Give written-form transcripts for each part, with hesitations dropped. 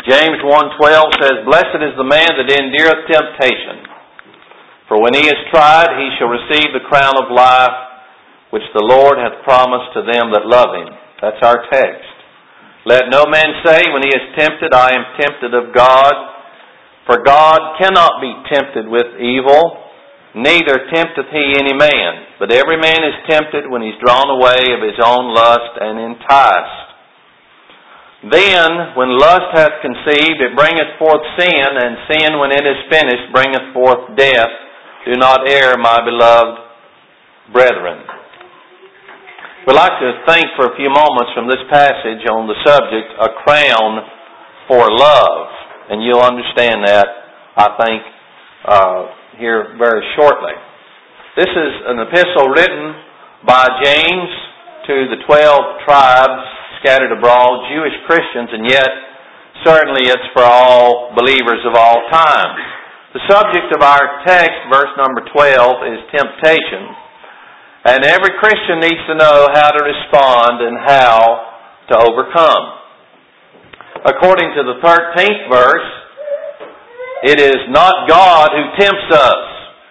James 1:12 says, "Blessed is the man that endureth temptation, for when he is tried, he shall receive the crown of life, which the Lord hath promised to them that love him." That's our text. "Let no man say when he is tempted, I am tempted of God. For God cannot be tempted with evil, neither tempteth he any man. But every man is tempted when he is drawn away of his own lust and enticed. Then, when lust hath conceived, it bringeth forth sin, and sin, when it is finished, bringeth forth death. Do not err, my beloved brethren." We'd like to think for a few moments from this passage on the subject, a crown for love. And you'll understand that, I think, here very shortly. This is an epistle written by James to the 12 tribes scattered abroad, Jewish Christians, and yet certainly it's for all believers of all times. The subject of our text, verse number 12, is temptation. And every Christian needs to know how to respond and how to overcome. According to the 13th verse, it is not God who tempts us.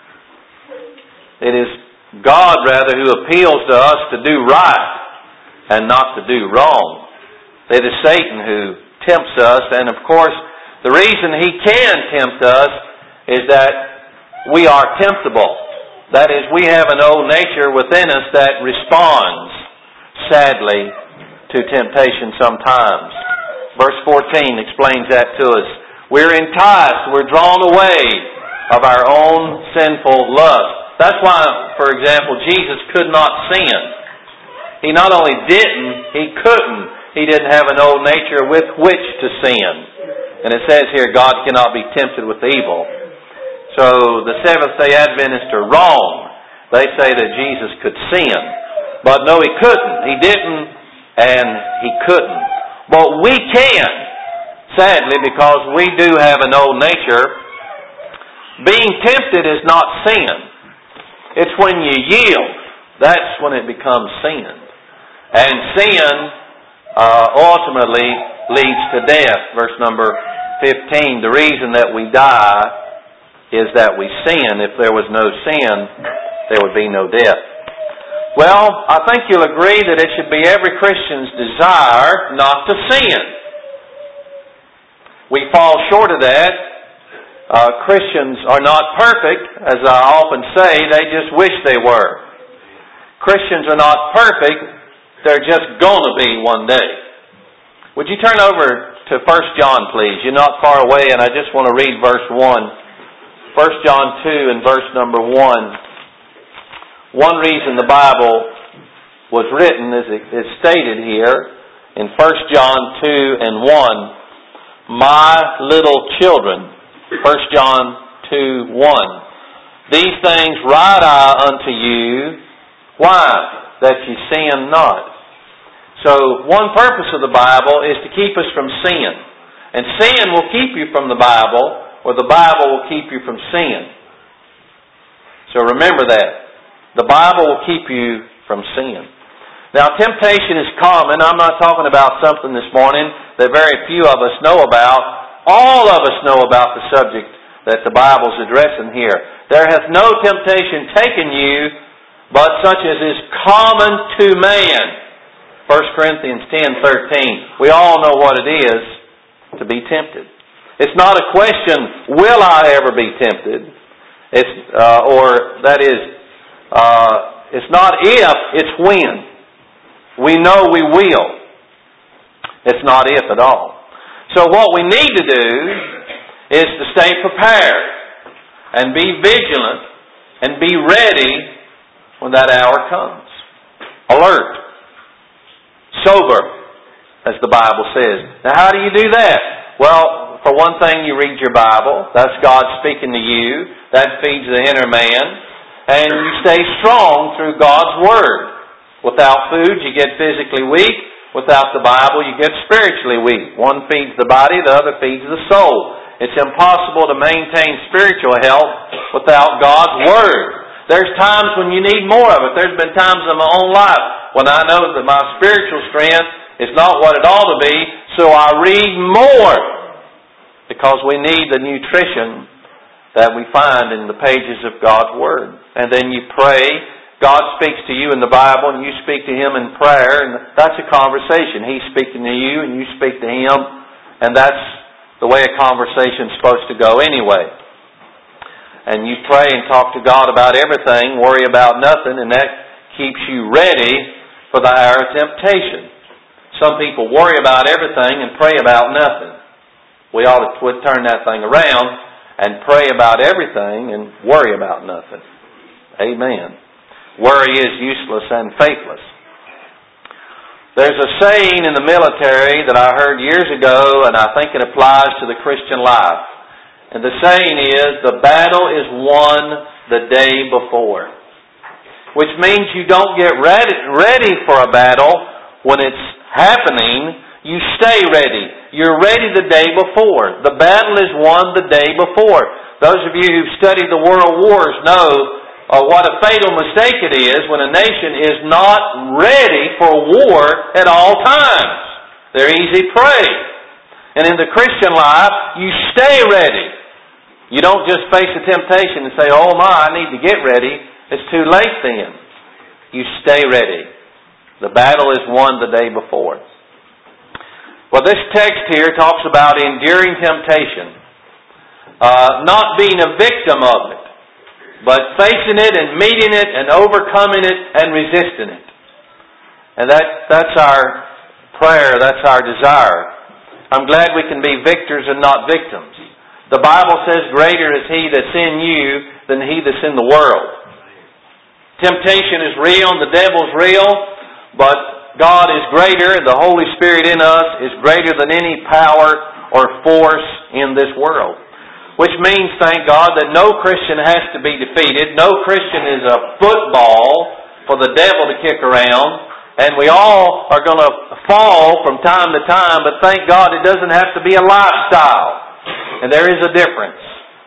It is God, rather, who appeals to us to do right and not to do wrong. It is Satan who tempts us, and of course, the reason he can tempt us is that we are temptable. That is, we have an old nature within us that responds, sadly, to temptation sometimes. Verse 14 explains that to us. We're enticed, we're drawn away of our own sinful lust. That's why, for example, Jesus could not sin. He not only didn't, he couldn't. He didn't have an old nature with which to sin. And it says here, God cannot be tempted with evil. So the Seventh-day Adventists are wrong. They say that Jesus could sin. But no, he couldn't. He didn't, and he couldn't. But we can, sadly, because we do have an old nature. Being tempted is not sin. It's when you yield. That's when it becomes sin. And sin ultimately leads to death. Verse number 15. The reason that we die is that we sin. If there was no sin, there would be no death. Well, I think you'll agree that it should be every Christian's desire not to sin. We fall short of that. Christians are not perfect, as I often say, they just wish they were. Christians are not perfect, they're just going to be one day. Would you turn over to 1 John, please? You're not far away, and I just want to read verse 1. 1 John 2 and verse number 1. One reason the Bible was written is stated here in 1 John 2 and 1. My little children. 1 John 2, 1. These things write I unto you. Why? That ye sin not. So one purpose of the Bible is to keep us from sin. And sin will keep you from the Bible, or the Bible will keep you from sin. So remember that. The Bible will keep you from sin. Now, temptation is common. I'm not talking about something this morning that very few of us know about. All of us know about the subject that the Bible's addressing here. There hath no temptation taken you, but such as is common to man. 1 Corinthians 10:13. We all know what it is to be tempted. It's not a question, will I ever be tempted? It's not if, it's when. We know we will. It's not if at all. So what we need to do is to stay prepared and be vigilant and be ready when that hour comes. Alert. Sober, as the Bible says. Now how do you do that? Well, for one thing, you read your Bible. That's God speaking to you. That feeds the inner man. And you stay strong through God's Word. Without food, you get physically weak. Without the Bible, you get spiritually weak. One feeds the body, the other feeds the soul. It's impossible to maintain spiritual health without God's Word. There's times when you need more of it. There's been times in my own life when I know that my spiritual strength is not what it ought to be, so I read more because we need the nutrition that we find in the pages of God's Word. And then you pray. God speaks to you in the Bible, and you speak to Him in prayer, and that's a conversation. He's speaking to you, and you speak to Him, and that's the way a conversation's supposed to go anyway. And you pray and talk to God about everything, worry about nothing, and that keeps you ready for the hour of temptation. Some people worry about everything and pray about nothing. We ought to turn that thing around and pray about everything and worry about nothing. Amen. Worry is useless and faithless. There's a saying in the military that I heard years ago, and I think it applies to the Christian life. And the saying is, the battle is won the day before. Which means you don't get ready for a battle when it's happening. You stay ready. You're ready the day before. The battle is won the day before. Those of you who've studied the world wars know what a fatal mistake it is when a nation is not ready for war at all times. They're easy prey. And in the Christian life, you stay ready. You don't just face a temptation and say, oh my, I need to get ready. It's too late then. You stay ready. The battle is won the day before. Well, this text here talks about enduring temptation. Not being a victim of it, but facing it and meeting it and overcoming it and resisting it. And that's our prayer, that's our desire. I'm glad we can be victors and not victims. The Bible says, greater is He that's in you than he that's in the world. Temptation is real and the devil's real, but God is greater, and the Holy Spirit in us is greater than any power or force in this world. Which means, thank God, that no Christian has to be defeated. No Christian is a football for the devil to kick around. And we all are going to fall from time to time, but thank God it doesn't have to be a lifestyle. And there is a difference.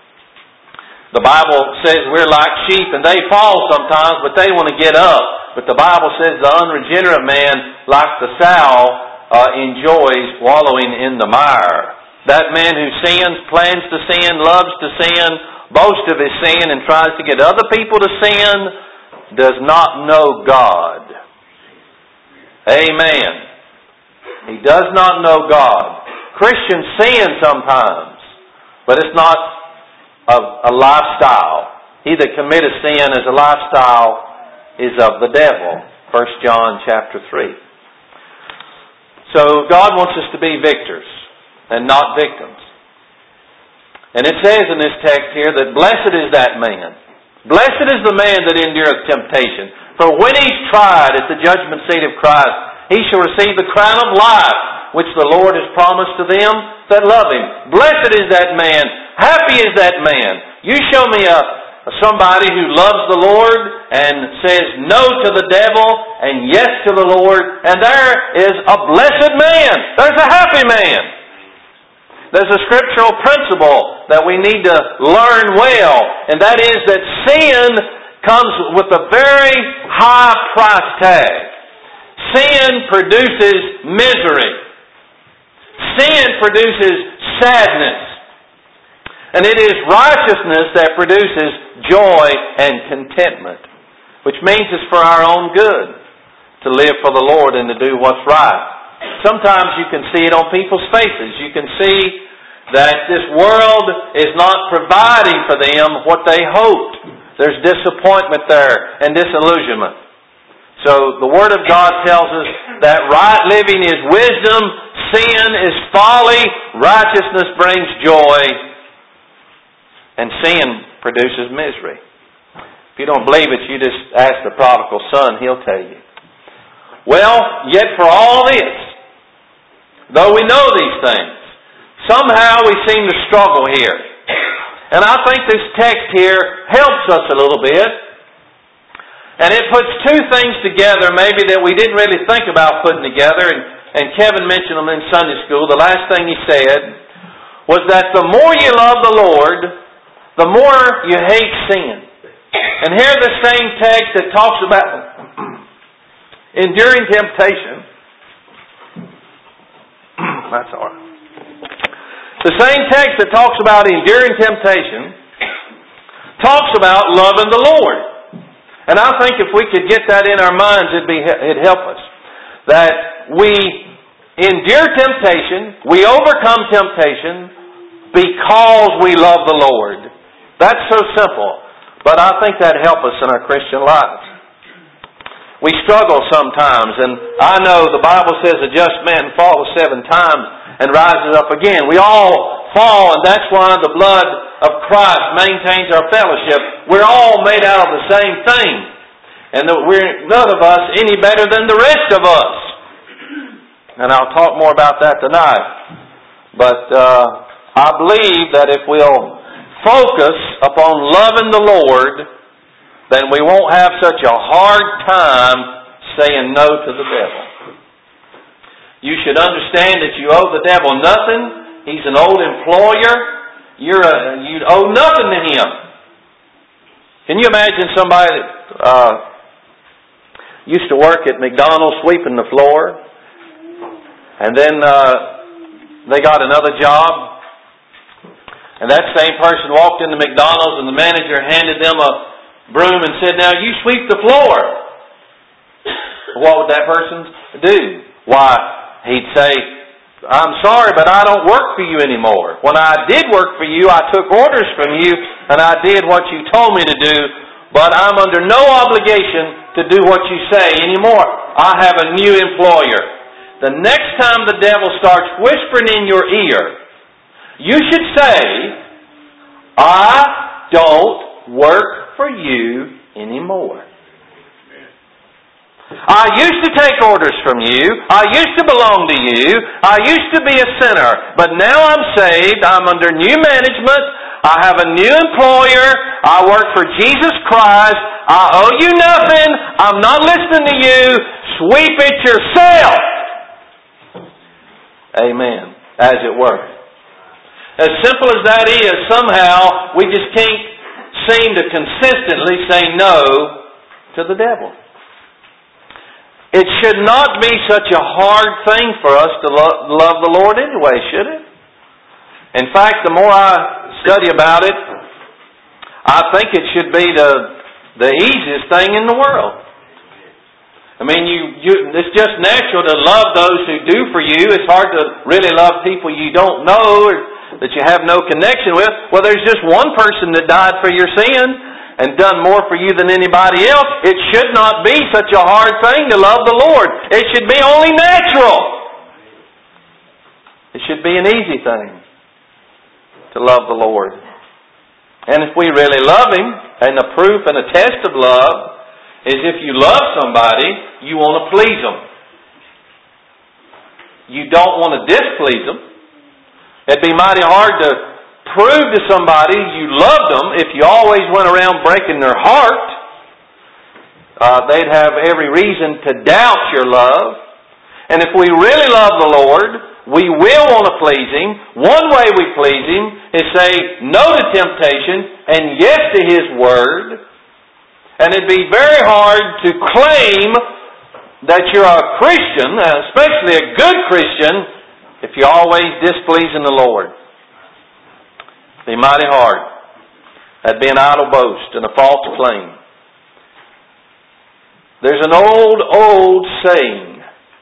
The Bible says we're like sheep and they fall sometimes, but they want to get up. But the Bible says the unregenerate man, like the sow, enjoys wallowing in the mire. That man who sins, plans to sin, loves to sin, boasts of his sin, and tries to get other people to sin, does not know God. Amen. He does not know God. Christians sin sometimes, but it's not a lifestyle. He that committeth sin as a lifestyle is of the devil. 1 John chapter 3. So God wants us to be victors and not victims. And it says in this text here that blessed is that man. Blessed is the man that endureth temptation. For when he's tried at the judgment seat of Christ, he shall receive the crown of life, which the Lord has promised to them that love Him. Blessed is that man. Happy is that man. You show me somebody who loves the Lord and says no to the devil and yes to the Lord, and there is a blessed man. There's a happy man. There's a scriptural principle that we need to learn well, and that is that sin comes with a very high price tag. Sin produces misery. Sin produces sadness. And it is righteousness that produces joy and contentment, which means it's for our own good to live for the Lord and to do what's right. Sometimes you can see it on people's faces. You can see that this world is not providing for them what they hoped. There's disappointment there and disillusionment. So the Word of God tells us that right living is wisdom, sin is folly, righteousness brings joy, and sin produces misery. If you don't believe it, you just ask the prodigal son, he'll tell you. Well, yet for all this, though we know these things, somehow we seem to struggle here. And I think this text here helps us a little bit. And it puts two things together maybe that we didn't really think about putting together. And Kevin mentioned them in Sunday school. The last thing he said was that the more you love the Lord, the more you hate sin. And here the same text that talks about enduring temptation. That's all right. The same text that talks about enduring temptation talks about loving the Lord. And I think if we could get that in our minds, it'd help us. That we endure temptation, we overcome temptation because we love the Lord. That's so simple. But I think that'd help us in our Christian lives. We struggle sometimes, and I know the Bible says a just man falls 7 times and rises up again. We all fall, and that's why the blood of Christ maintains our fellowship. We're all made out of the same thing, and we're none of us any better than the rest of us. And I'll talk more about that tonight. But I believe that if we'll focus upon loving the Lord, then we won't have such a hard time saying no to the devil. You should understand that you owe the devil nothing. He's an old employer. You owe nothing to him. Can you imagine somebody that used to work at McDonald's sweeping the floor, and then they got another job, and that same person walked into McDonald's and the manager handed them a broom and said, "Now you sweep the floor." What would that person do? Why, he'd say, "I'm sorry, but I don't work for you anymore. When I did work for you, I took orders from you and I did what you told me to do, but I'm under no obligation to do what you say anymore. I have a new employer." The next time the devil starts whispering in your ear, you should say, "I don't work for you anymore. I used to take orders from you. I used to belong to you. I used to be a sinner. But now I'm saved. I'm under new management. I have a new employer. I work for Jesus Christ. I owe you nothing. I'm not listening to you. Sweep it yourself." Amen. As it were. As simple as that is, somehow we just can't seem to consistently say no to the devil. It should not be such a hard thing for us to love the Lord anyway, should it? In fact, the more I study about it, I think it should be the easiest thing in the world. I mean, it's just natural to love those who do for you. It's hard to really love people you don't know or that you have no connection with. Well, there's just one person that died for your sin and done more for you than anybody else. It should not be such a hard thing to love the Lord. It should be only natural. It should be an easy thing to love the Lord. And if we really love Him, and the proof and a test of love is if you love somebody, you want to please them. You don't want to displease them. It'd be mighty hard to prove to somebody you loved them if you always went around breaking their heart. They'd have every reason to doubt your love. And if we really love the Lord, we will want to please Him. One way we please Him is say no to temptation and yes to His Word. And it'd be very hard to claim that you're a Christian, especially a good Christian, if you're always displeasing the Lord. It'd be mighty hard. That'd be an idle boast and a false claim. There's an old saying.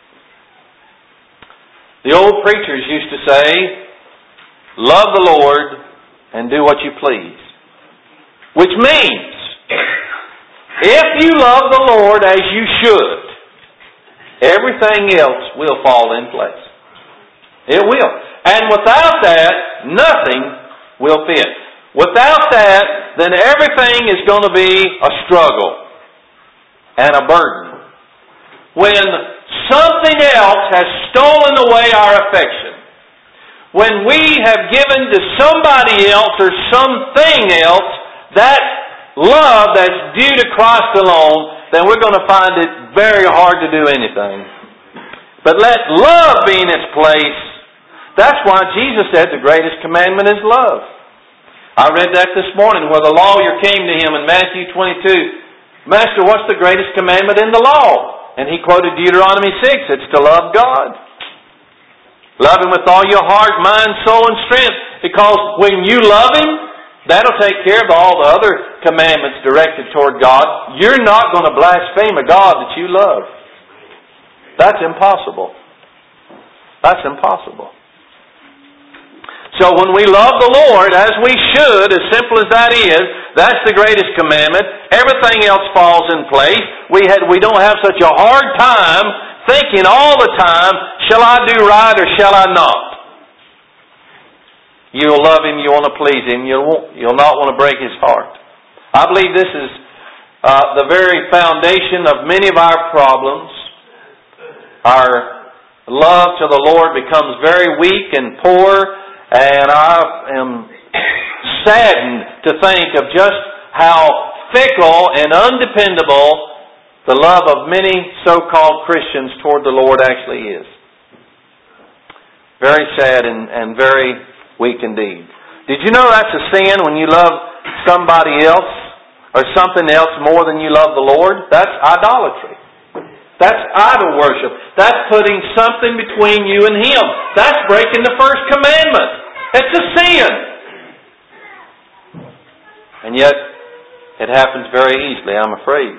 The old preachers used to say, "Love the Lord and do what you please." Which means, if you love the Lord as you should, everything else will fall in place. It will. And without that, nothing will fit. Without that, then everything is going to be a struggle and a burden. When something else has stolen away our affection, when we have given to somebody else or something else that love that's due to Christ alone, then we're going to find it very hard to do anything. But let love be in its place. That's why Jesus said the greatest commandment is love. I read that this morning where the lawyer came to Him in Matthew 22. "Master, what's the greatest commandment in the law?" And He quoted Deuteronomy 6. It's to love God. Love Him with all your heart, mind, soul, and strength. Because when you love Him, that'll take care of all the other commandments directed toward God. You're not going to blaspheme a God that you love. That's impossible. That's impossible. So when we love the Lord, as we should, as simple as that is, that's the greatest commandment. Everything else falls in place. We don't have such a hard time thinking all the time, shall I do right or shall I not? You'll love Him, you want to please Him, you'll not want to break His heart. I believe this is the very foundation of many of our problems. Our love to the Lord becomes very weak and poor, and I am saddened to think of just how fickle and undependable the love of many so-called Christians toward the Lord actually is. Very sad and very weak indeed. Did you know that's a sin when you love somebody else or something else more than you love the Lord? That's idolatry. That's idol worship. That's putting something between you and Him. That's breaking the first commandment. It's a sin. And yet, it happens very easily, I'm afraid.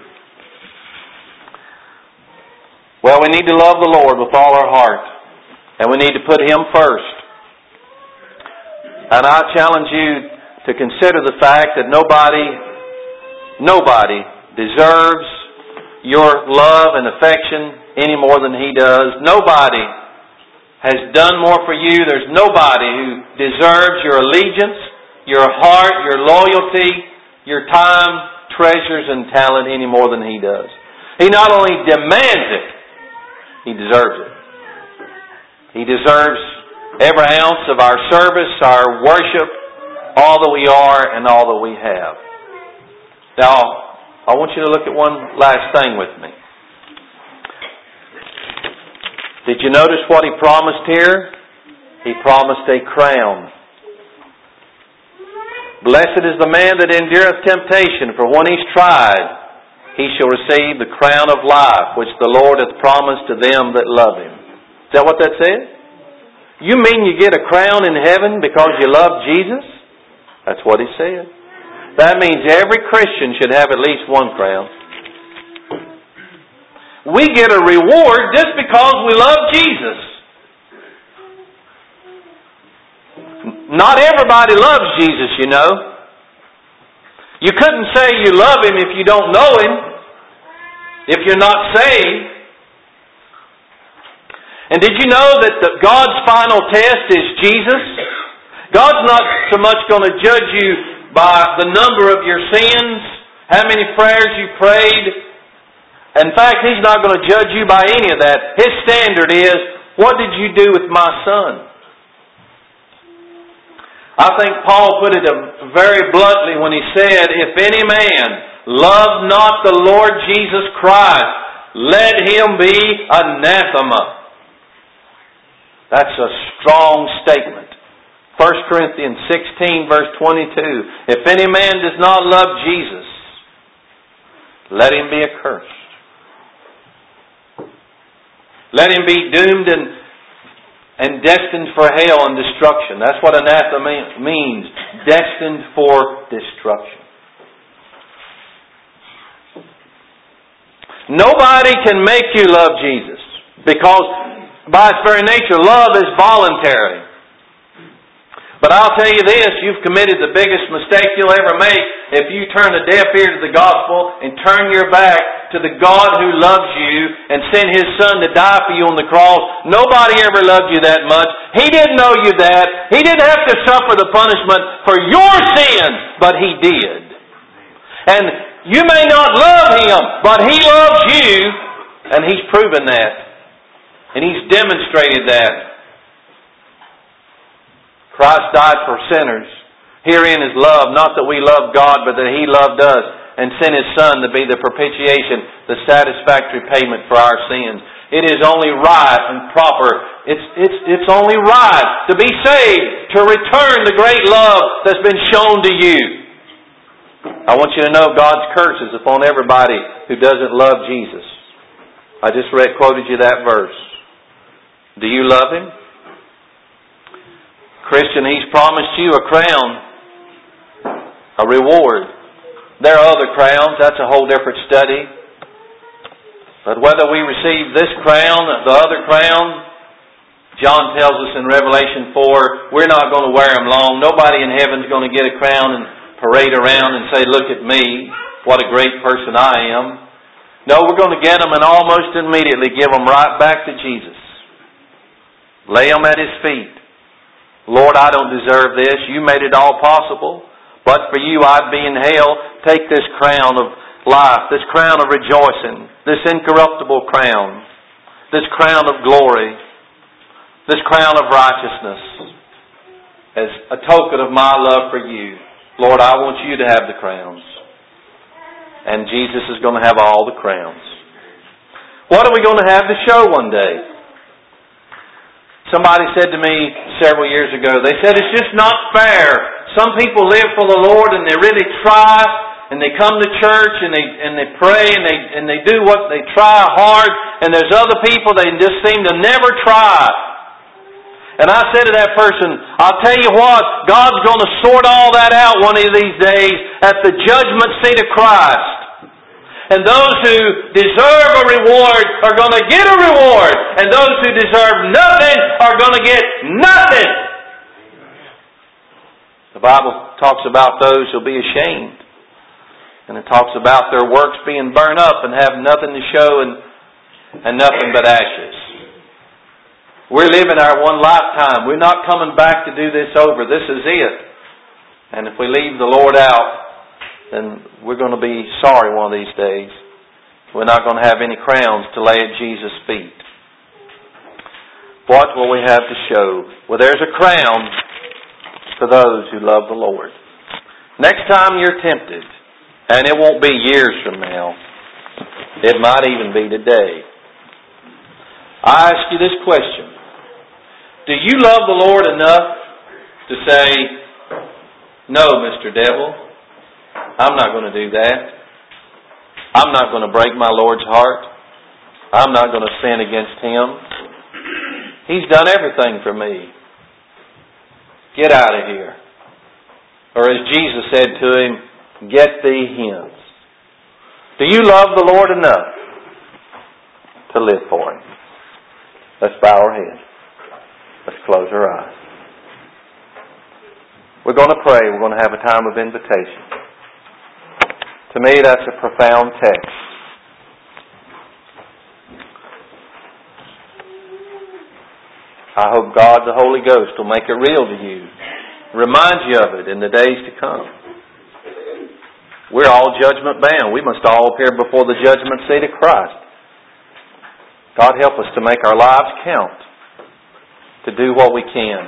Well, we need to love the Lord with all our heart. And we need to put Him first. And I challenge you to consider the fact that nobody deserves your love and affection any more than He does. Nobody has done more for you. There's nobody who deserves your allegiance, your heart, your loyalty, your time, treasures, and talent any more than He does. He not only demands it, He deserves it. He deserves every ounce of our service, our worship, all that we are and all that we have. Now, I want you to look at one last thing with me. Did you notice what He promised here? He promised a crown. Blessed is the man that endureth temptation, for when he's tried, he shall receive the crown of life, which the Lord hath promised to them that love Him. Is that what that said? You mean you get a crown in heaven because you love Jesus? That's what He said. That means every Christian should have at least one crown. We get a reward just because we love Jesus. Not everybody loves Jesus, you know. You couldn't say you love Him if you don't know Him, if you're not saved. And did you know that God's final test is Jesus? God's not so much going to judge you by the number of your sins, how many prayers you prayed. In fact, He's not going to judge you by any of that. His standard is, what did you do with my Son? I think Paul put it very bluntly when he said, if any man love not the Lord Jesus Christ, let him be anathema. That's a strong statement. 1 Corinthians 16 verse 22. If any man does not love Jesus, let him be accursed. Let him be doomed and destined for hell and destruction. That's what anathema means. Destined for destruction. Nobody can make you love Jesus, because by its very nature, love is voluntary. But I'll tell you this, you've committed the biggest mistake you'll ever make if you turn a deaf ear to the gospel and turn your back to the God who loves you and sent His Son to die for you on the cross. Nobody ever loved you that much. He didn't know you that. He didn't have to suffer the punishment for your sins, but He did. And you may not love Him, but He loves you, and He's proven that. And He's demonstrated that. Christ died for sinners. Herein is love, not that we love God, but that He loved us and sent His Son to be the propitiation, the satisfactory payment for our sins. It is only right and proper. It's only right to be saved, to return the great love that's been shown to you. I want you to know God's curse is upon everybody who doesn't love Jesus. I just quoted you that verse. Do you love Him? Christian, He's promised you a crown, a reward. There are other crowns. That's a whole different study. But whether we receive this crown, the other crown, John tells us in Revelation 4, we're not going to wear them long. Nobody in heaven's going to get a crown and parade around and say, look at me, what a great person I am. No, we're going to get them and almost immediately give them right back to Jesus. Lay them at His feet. Lord, I don't deserve this. You made it all possible. But for you, I'd be in hell. Take this crown of life, this crown of rejoicing, this incorruptible crown, this crown of glory, this crown of righteousness as a token of my love for you. Lord, I want you to have the crowns. And Jesus is going to have all the crowns. What are we going to have to show one day? Somebody said to me several years ago, they said, it's just not fair. Some people live for the Lord and they really try, and they come to church and they pray and they do what they try hard, and there's other people they just seem to never try. And I said to that person, I'll tell you what, God's going to sort all that out one of these days at the judgment seat of Christ. And those who deserve a reward are going to get a reward. And those who deserve nothing are going to get nothing. The Bible talks about those who will be ashamed. And it talks about their works being burned up and have nothing to show and nothing but ashes. We're living our one lifetime. We're not coming back to do this over. This is it. And if we leave the Lord out, then we're going to be sorry one of these days. We're not going to have any crowns to lay at Jesus' feet. What will we have to show? Well, there's a crown for those who love the Lord. Next time you're tempted, and it won't be years from now, it might even be today, I ask you this question. Do you love the Lord enough to say, no, Mr. Devil, I'm not going to do that. I'm not going to break my Lord's heart. I'm not going to sin against Him. He's done everything for me. Get out of here. Or as Jesus said to him, get thee hence. Do you love the Lord enough to live for Him? Let's bow our heads. Let's close our eyes. We're going to pray. We're going to have a time of invitation. To me, that's a profound text. I hope God, the Holy Ghost, will make it real to you. Remind you of it in the days to come. We're all judgment bound. We must all appear before the judgment seat of Christ. God help us to make our lives count. To do what we can.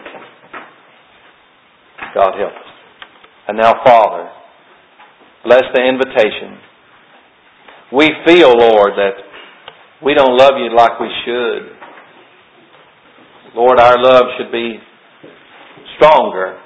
God help us. And now, Father, bless the invitation. We feel, Lord, that we don't love You like we should. Lord, our love should be stronger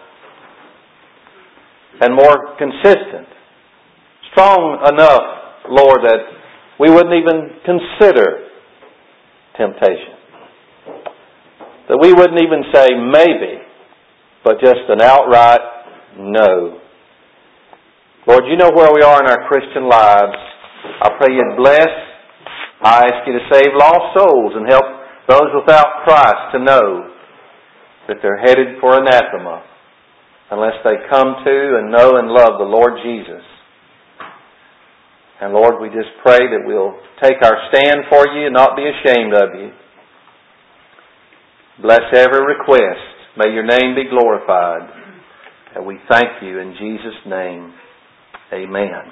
and more consistent. Strong enough, Lord, that we wouldn't even consider temptation. That we wouldn't even say maybe, but just an outright no. Lord, You know where we are in our Christian lives. I pray You'd bless. I ask You to save lost souls and help those without Christ to know that they're headed for anathema unless they come to and know and love the Lord Jesus. And Lord, we just pray that we'll take our stand for You and not be ashamed of You. Bless every request. May Your name be glorified. And we thank You in Jesus' name. Amen.